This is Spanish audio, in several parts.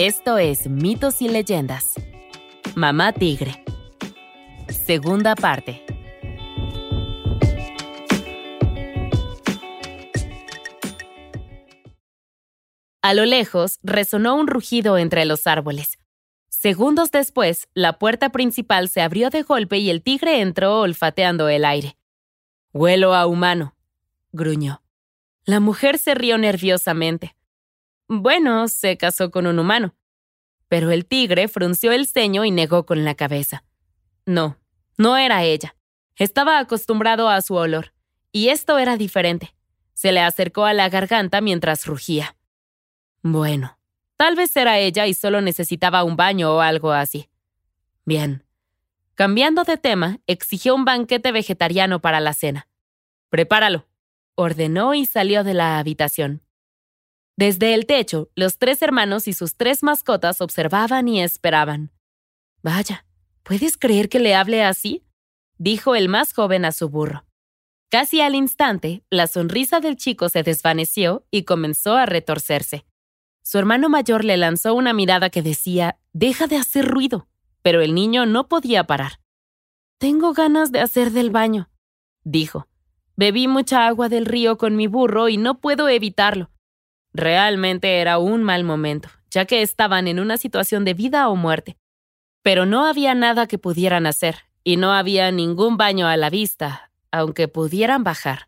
Esto es Mitos y Leyendas. Mamá Tigre. Segunda parte. A lo lejos resonó un rugido entre los árboles. Segundos después, la puerta principal se abrió de golpe y el tigre entró olfateando el aire. «Huelo a humano», gruñó. La mujer se rió nerviosamente. Bueno, se casó con un humano. Pero el tigre frunció el ceño y negó con la cabeza. No, no era ella. Estaba acostumbrado a su olor. Y esto era diferente. Se le acercó a la garganta mientras rugía. Bueno, tal vez era ella y solo necesitaba un baño o algo así. Bien. Cambiando de tema, exigió un banquete vegetariano para la cena. «Prepáralo», ordenó y salió de la habitación. Desde el techo, los 3 hermanos y sus 3 mascotas observaban y esperaban. «Vaya, ¿puedes creer que le hable así?», dijo el más joven a su burro. Casi al instante, la sonrisa del chico se desvaneció y comenzó a retorcerse. Su hermano mayor le lanzó una mirada que decía, «Deja de hacer ruido», pero el niño no podía parar. «Tengo ganas de hacer del baño», dijo. «Bebí mucha agua del río con mi burro y no puedo evitarlo». Realmente era un mal momento, ya que estaban en una situación de vida o muerte. Pero no había nada que pudieran hacer, y no había ningún baño a la vista, aunque pudieran bajar.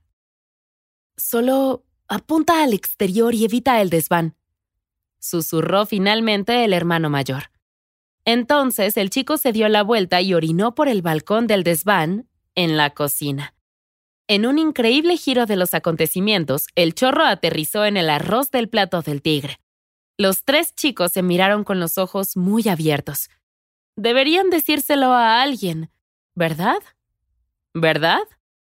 «Solo apunta al exterior y evita el desván», susurró finalmente el hermano mayor. Entonces el chico se dio la vuelta y orinó por el balcón del desván en la cocina. En un increíble giro de los acontecimientos, el chorro aterrizó en el arroz del plato del tigre. Los 3 chicos se miraron con los ojos muy abiertos. Deberían decírselo a alguien, ¿verdad? ¿Verdad?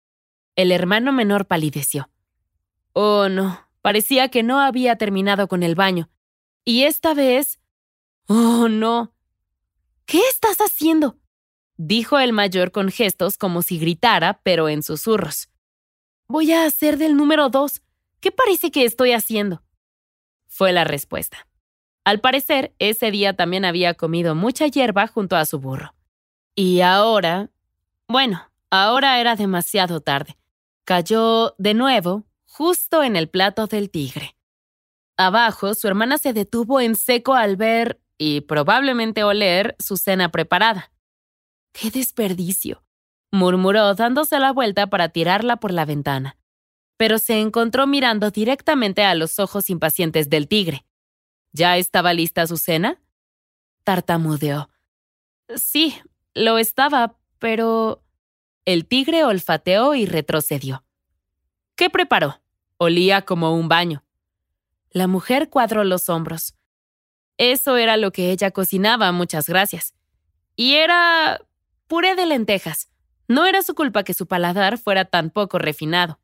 El hermano menor palideció. Oh, no, parecía que no había terminado con el baño. Y esta vez... ¡Oh, no! ¿Qué estás haciendo?, dijo el mayor con gestos como si gritara, pero en susurros. «Voy a hacer del número 2. ¿Qué parece que estoy haciendo?», fue la respuesta. Al parecer, ese día también había comido mucha hierba junto a su burro. Y ahora... Bueno, ahora era demasiado tarde. Cayó, de nuevo, justo en el plato del tigre. Abajo, su hermana se detuvo en seco al ver, y probablemente oler, su cena preparada. «¡Qué desperdicio!», murmuró dándose la vuelta para tirarla por la ventana. Pero se encontró mirando directamente a los ojos impacientes del tigre. ¿Ya estaba lista su cena?, tartamudeó. «Sí, lo estaba, pero...». El tigre olfateó y retrocedió. «¿Qué preparó?». Olía como un baño. La mujer cuadró los hombros. Eso era lo que ella cocinaba, muchas gracias. Y era... puré de lentejas. No era su culpa que su paladar fuera tan poco refinado.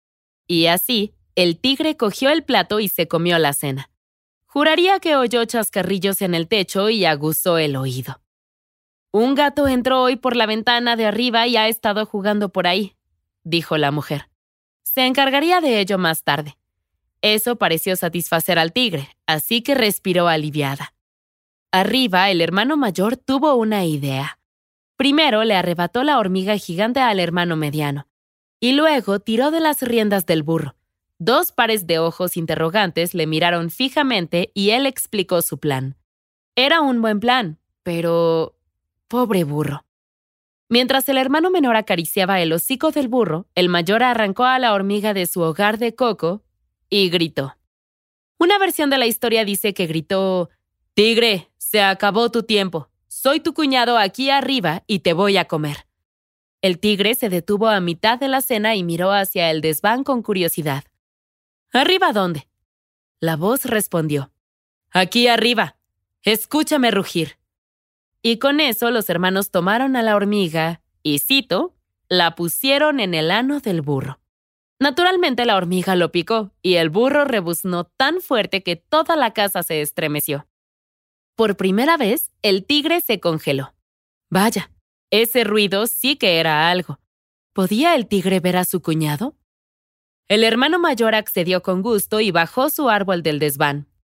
Y así, el tigre cogió el plato y se comió la cena. Juraría que oyó chascarrillos en el techo y aguzó el oído. «Un gato entró hoy por la ventana de arriba y ha estado jugando por ahí», dijo la mujer. Se encargaría de ello más tarde. Eso pareció satisfacer al tigre, así que respiró aliviada. Arriba, el hermano mayor tuvo una idea. Primero le arrebató la hormiga gigante al hermano mediano, y luego tiró de las riendas del burro. 2 pares de ojos interrogantes le miraron fijamente y él explicó su plan. Era un buen plan, pero... pobre burro. Mientras el hermano menor acariciaba el hocico del burro, el mayor arrancó a la hormiga de su hogar de coco y gritó. Una versión de la historia dice que gritó: «Tigre, se acabó tu tiempo. Soy tu cuñado aquí arriba y te voy a comer». El tigre se detuvo a mitad de la cena y miró hacia el desván con curiosidad. «¿Arriba dónde?». La voz respondió: «Aquí arriba. Escúchame rugir». Y con eso los hermanos tomaron a la hormiga y, cito, la pusieron en el ano del burro. Naturalmente la hormiga lo picó y el burro rebuznó tan fuerte que toda la casa se estremeció. Por primera vez, el tigre se congeló. Vaya, ese ruido sí que era algo. ¿Podía el tigre ver a su cuñado? El hermano mayor accedió con gusto y bajó su árbol del desván.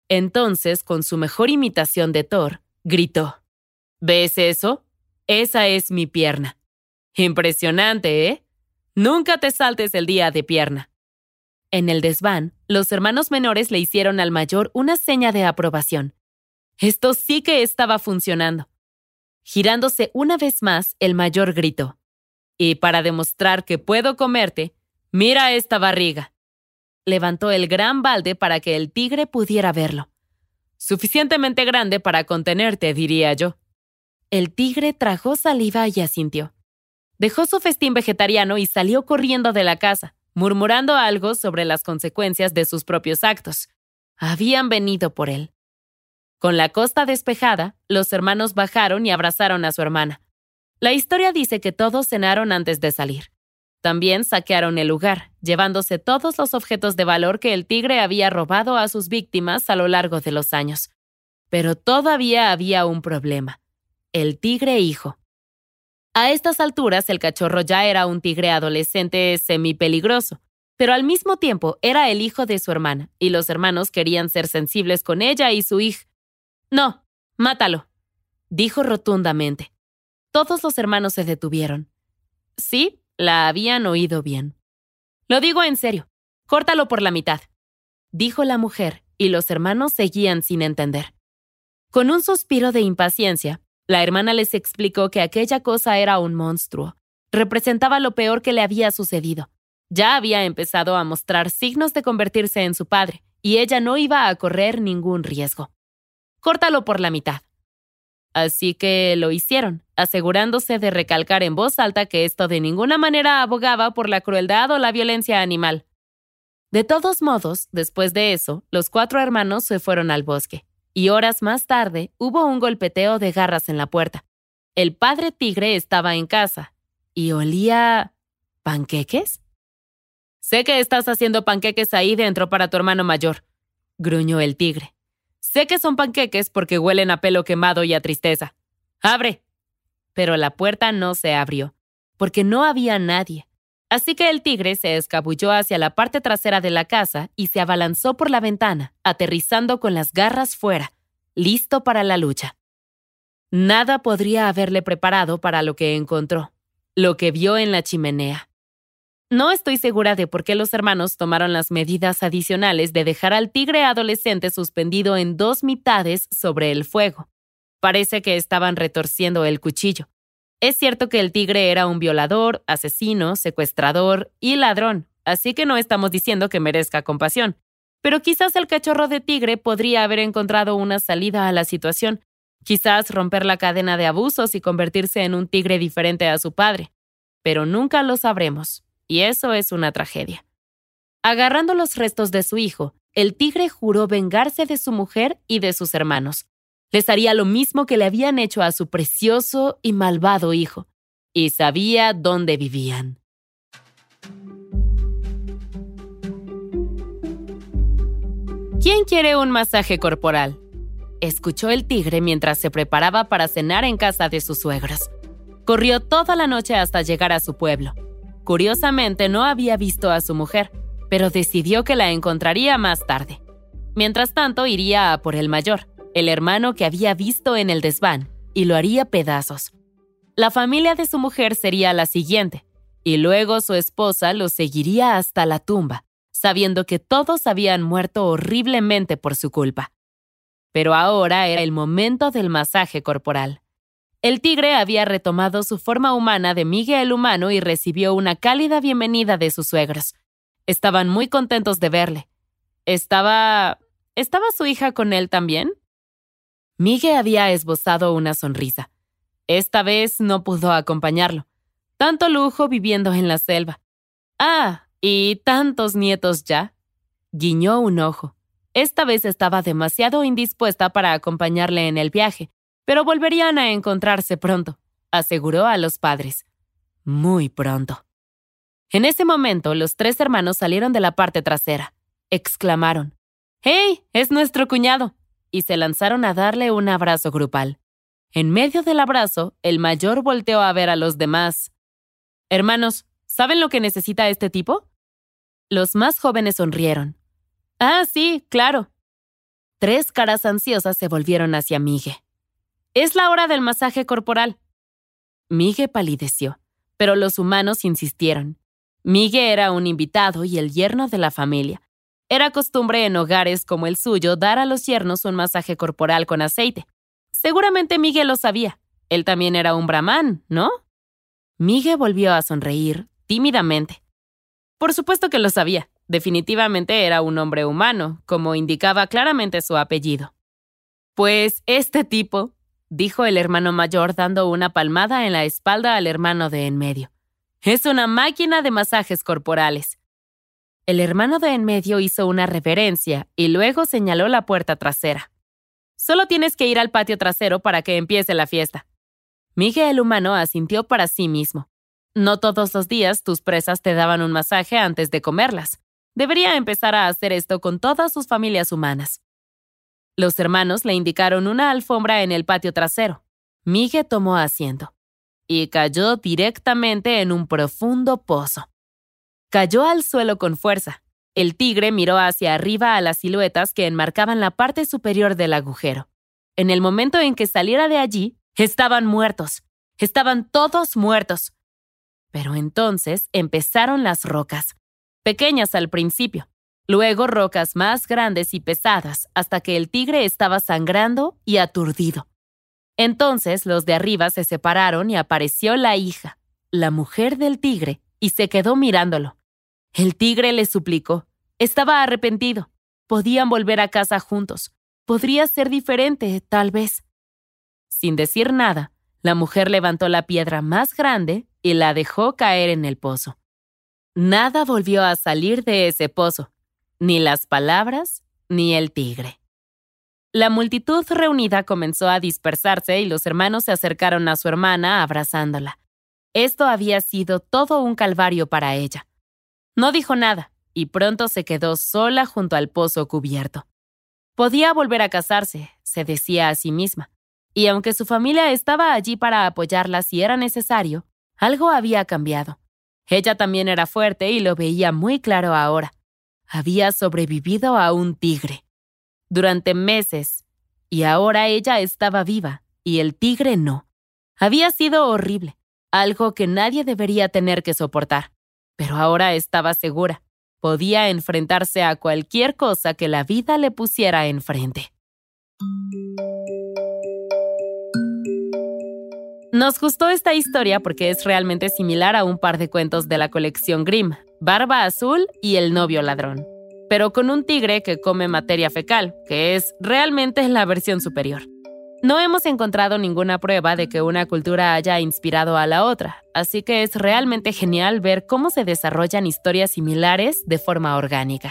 Entonces, con su mejor imitación de Thor, gritó: ¿Ves eso? Esa es mi pierna. Impresionante, ¿eh? Nunca te saltes el día de pierna. En el desván, los hermanos menores le hicieron al mayor una seña de aprobación. Esto sí que estaba funcionando. Girándose una vez más, el mayor gritó: Y para demostrar que puedo comerte, mira esta barriga. Levantó el gran balde para que el tigre pudiera verlo. Suficientemente grande para contenerte, diría yo. El tigre tragó saliva y asintió. Dejó su festín vegetariano y salió corriendo de la casa, murmurando algo sobre las consecuencias de sus propios actos. Habían venido por él. Con la costa despejada, los hermanos bajaron y abrazaron a su hermana. La historia dice que todos cenaron antes de salir. También saquearon el lugar, llevándose todos los objetos de valor que el tigre había robado a sus víctimas a lo largo de los años. Pero todavía había un problema: el tigre hijo. A estas alturas, el cachorro ya era un tigre adolescente semipeligroso, pero al mismo tiempo era el hijo de su hermana, y los hermanos querían ser sensibles con ella y su hija. «No, mátalo», dijo rotundamente. Todos los hermanos se detuvieron. Sí, la habían oído bien. «Lo digo en serio, córtalo por la mitad», dijo la mujer, y los hermanos seguían sin entender. Con un suspiro de impaciencia, la hermana les explicó que aquella cosa era un monstruo. Representaba lo peor que le había sucedido. Ya había empezado a mostrar signos de convertirse en su padre, y ella no iba a correr ningún riesgo. «Córtalo por la mitad». Así que lo hicieron, asegurándose de recalcar en voz alta que esto de ninguna manera abogaba por la crueldad o la violencia animal. De todos modos, después de eso, los 4 hermanos se fueron al bosque, y horas más tarde hubo un golpeteo de garras en la puerta. El padre tigre estaba en casa, y olía... ¿panqueques? «Sé que estás haciendo panqueques ahí dentro para tu hermano mayor», gruñó el tigre. «Sé que son panqueques porque huelen a pelo quemado y a tristeza. ¡Abre!». Pero la puerta no se abrió, porque no había nadie. Así que el tigre se escabulló hacia la parte trasera de la casa y se abalanzó por la ventana, aterrizando con las garras fuera, listo para la lucha. Nada podría haberle preparado para lo que encontró, lo que vio en la chimenea. No estoy segura de por qué los hermanos tomaron las medidas adicionales de dejar al tigre adolescente suspendido en 2 mitades sobre el fuego. Parece que estaban retorciendo el cuchillo. Es cierto que el tigre era un violador, asesino, secuestrador y ladrón, así que no estamos diciendo que merezca compasión. Pero quizás el cachorro de tigre podría haber encontrado una salida a la situación. Quizás romper la cadena de abusos y convertirse en un tigre diferente a su padre. Pero nunca lo sabremos. Y eso es una tragedia. Agarrando los restos de su hijo, el tigre juró vengarse de su mujer y de sus hermanos. Les haría lo mismo que le habían hecho a su precioso y malvado hijo. Y sabía dónde vivían. ¿Quién quiere un masaje corporal?, escuchó el tigre mientras se preparaba para cenar en casa de sus suegros. Corrió toda la noche hasta llegar a su pueblo. Curiosamente, no había visto a su mujer, pero decidió que la encontraría más tarde. Mientras tanto, iría a por el mayor, el hermano que había visto en el desván, y lo haría pedazos. La familia de su mujer sería la siguiente, y luego su esposa lo seguiría hasta la tumba, sabiendo que todos habían muerto horriblemente por su culpa. Pero ahora era el momento del masaje corporal. El tigre había retomado su forma humana de Miguel el humano y recibió una cálida bienvenida de sus suegros. Estaban muy contentos de verle. ¿Estaba su hija con él también? Miguel había esbozado una sonrisa. Esta vez no pudo acompañarlo. Tanto lujo viviendo en la selva. ¡Ah! ¿Y tantos nietos ya? Guiñó un ojo. Esta vez estaba demasiado indispuesta para acompañarle en el viaje, pero volverían a encontrarse pronto, aseguró a los padres. Muy pronto. En ese momento, los 3 hermanos salieron de la parte trasera. Exclamaron: «¡Hey! ¡Es nuestro cuñado!» y se lanzaron a darle un abrazo grupal. En medio del abrazo, el mayor volteó a ver a los demás. «Hermanos, ¿saben lo que necesita este tipo?». Los más jóvenes sonrieron. «Ah, sí, claro». 3 caras ansiosas se volvieron hacia Mige. «Es la hora del masaje corporal». Mige palideció, pero los humanos insistieron. Mige era un invitado y el yerno de la familia. Era costumbre en hogares como el suyo dar a los yernos un masaje corporal con aceite. Seguramente Mige lo sabía. Él también era un brahmán, ¿no? Mige volvió a sonreír, tímidamente. Por supuesto que lo sabía. Definitivamente era un hombre humano, como indicaba claramente su apellido. «Pues este tipo», dijo el hermano mayor dando una palmada en la espalda al hermano de en medio, «es una máquina de masajes corporales». El hermano de en medio hizo una reverencia y luego señaló la puerta trasera. «Solo tienes que ir al patio trasero para que empiece la fiesta». Mige el humano asintió para sí mismo. «No todos los días tus presas te daban un masaje antes de comerlas. Debería empezar a hacer esto con todas sus familias humanas». Los hermanos le indicaron una alfombra en el patio trasero. Mige tomó asiento y cayó directamente en un profundo pozo. Cayó al suelo con fuerza. El tigre miró hacia arriba a las siluetas que enmarcaban la parte superior del agujero. En el momento en que saliera de allí, estaban muertos. Estaban todos muertos. Pero entonces empezaron las rocas, pequeñas al principio, luego rocas más grandes y pesadas, hasta que el tigre estaba sangrando y aturdido. Entonces los de arriba se separaron y apareció la hija, la mujer del tigre, y se quedó mirándolo. El tigre le suplicó. Estaba arrepentido. Podían volver a casa juntos. Podría ser diferente, tal vez. Sin decir nada, la mujer levantó la piedra más grande y la dejó caer en el pozo. Nada volvió a salir de ese pozo, ni las palabras, ni el tigre. La multitud reunida comenzó a dispersarse y los hermanos se acercaron a su hermana abrazándola. Esto había sido todo un calvario para ella. No dijo nada y pronto se quedó sola junto al pozo cubierto. Podía volver a casarse, se decía a sí misma, y aunque su familia estaba allí para apoyarla si era necesario, algo había cambiado. Ella también era fuerte y lo veía muy claro ahora. Había sobrevivido a un tigre durante meses, y ahora ella estaba viva y el tigre no. Había sido horrible, algo que nadie debería tener que soportar, pero ahora estaba segura. Podía enfrentarse a cualquier cosa que la vida le pusiera enfrente. Nos gustó esta historia porque es realmente similar a un par de cuentos de la colección Grimm, Barba Azul y El novio ladrón, pero con un tigre que come materia fecal, que es realmente la versión superior. No hemos encontrado ninguna prueba de que una cultura haya inspirado a la otra, así que es realmente genial ver cómo se desarrollan historias similares de forma orgánica.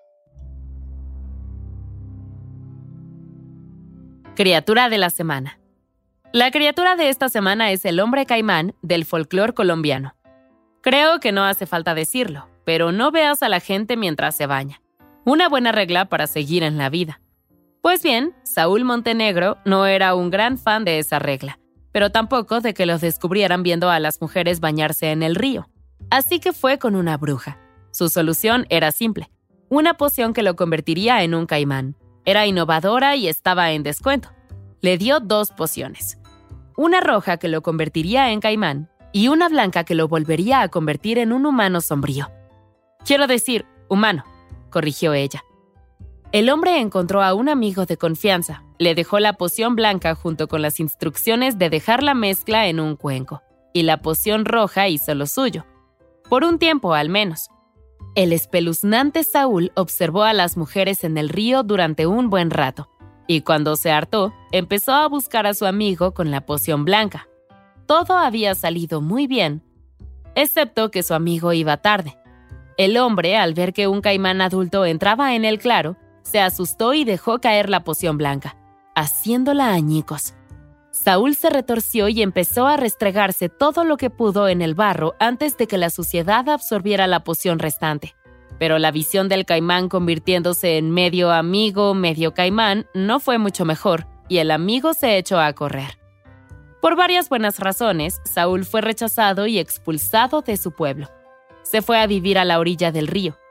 Criatura de la semana. La criatura de esta semana es el hombre caimán del folclore colombiano. Creo que no hace falta decirlo, pero no veas a la gente mientras se baña. Una buena regla para seguir en la vida. Pues bien, Saúl Montenegro no era un gran fan de esa regla, pero tampoco de que los descubrieran viendo a las mujeres bañarse en el río. Así que fue con una bruja. Su solución era simple, una poción que lo convertiría en un caimán. Era innovadora y estaba en descuento. Le dio 2 pociones. Una roja que lo convertiría en caimán y una blanca que lo volvería a convertir en un humano sombrío. Quiero decir, humano, corrigió ella. El hombre encontró a un amigo de confianza, le dejó la poción blanca junto con las instrucciones de dejar la mezcla en un cuenco, y la poción roja hizo lo suyo. Por un tiempo, al menos. El espeluznante Saúl observó a las mujeres en el río durante un buen rato, y cuando se hartó, empezó a buscar a su amigo con la poción blanca. Todo había salido muy bien, excepto que su amigo iba tarde. El hombre, al ver que un caimán adulto entraba en el claro, se asustó y dejó caer la poción blanca, haciéndola añicos. Saúl se retorció y empezó a restregarse todo lo que pudo en el barro antes de que la suciedad absorbiera la poción restante. Pero la visión del caimán convirtiéndose en medio amigo, medio caimán, no fue mucho mejor, y el amigo se echó a correr. Por varias buenas razones, Saúl fue rechazado y expulsado de su pueblo. Se fue a vivir a la orilla del río.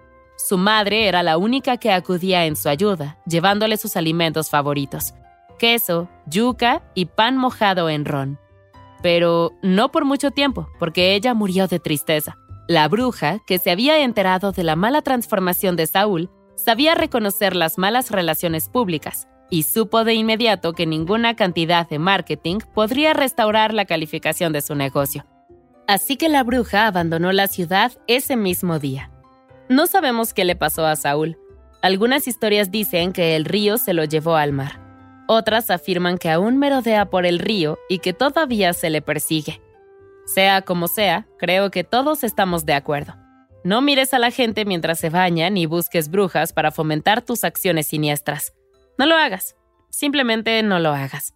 Su madre era la única que acudía en su ayuda, llevándole sus alimentos favoritos: queso, yuca y pan mojado en ron. Pero no por mucho tiempo, porque ella murió de tristeza. La bruja, que se había enterado de la mala transformación de Saúl, sabía reconocer las malas relaciones públicas y supo de inmediato que ninguna cantidad de marketing podría restaurar la calificación de su negocio. Así que la bruja abandonó la ciudad ese mismo día. No sabemos qué le pasó a Saúl. Algunas historias dicen que el río se lo llevó al mar. Otras afirman que aún merodea por el río y que todavía se le persigue. Sea como sea, creo que todos estamos de acuerdo. No mires a la gente mientras se baña ni busques brujas para fomentar tus acciones siniestras. No lo hagas. Simplemente no lo hagas.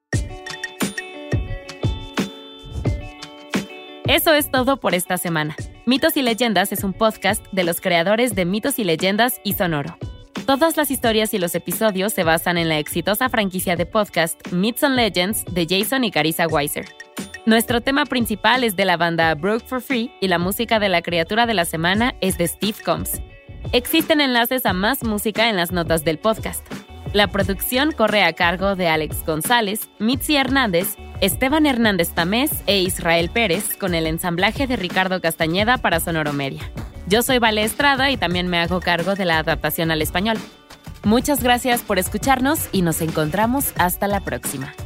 Eso es todo por esta semana. Mitos y Leyendas es un podcast de los creadores de Mitos y Leyendas y Sonoro. Todas las historias y los episodios se basan en la exitosa franquicia de podcast Myths and Legends de Jason y Carissa Weiser. Nuestro tema principal es de la banda Broke for Free y la música de la criatura de la semana es de Steve Combs. Existen enlaces a más música en las notas del podcast. La producción corre a cargo de Alex González, Mitzi Hernández, Esteban Hernández Tamés e Israel Pérez, con el ensamblaje de Ricardo Castañeda para Sonoro Media. Yo soy Vale Estrada y también me hago cargo de la adaptación al español. Muchas gracias por escucharnos y nos encontramos hasta la próxima.